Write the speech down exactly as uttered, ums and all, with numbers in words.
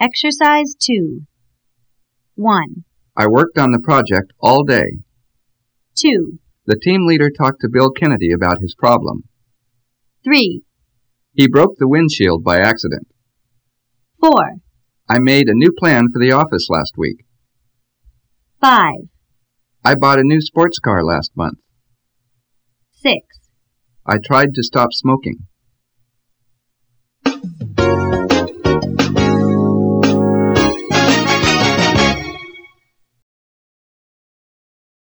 Exercise two. one. I worked on the project all day. two. The team leader talked to Bill Kennedy about his problem. three. He broke the windshield by accident. four. I made a new plan for the office last week. five. I bought a new sports car last month. six. I tried to stop smoking.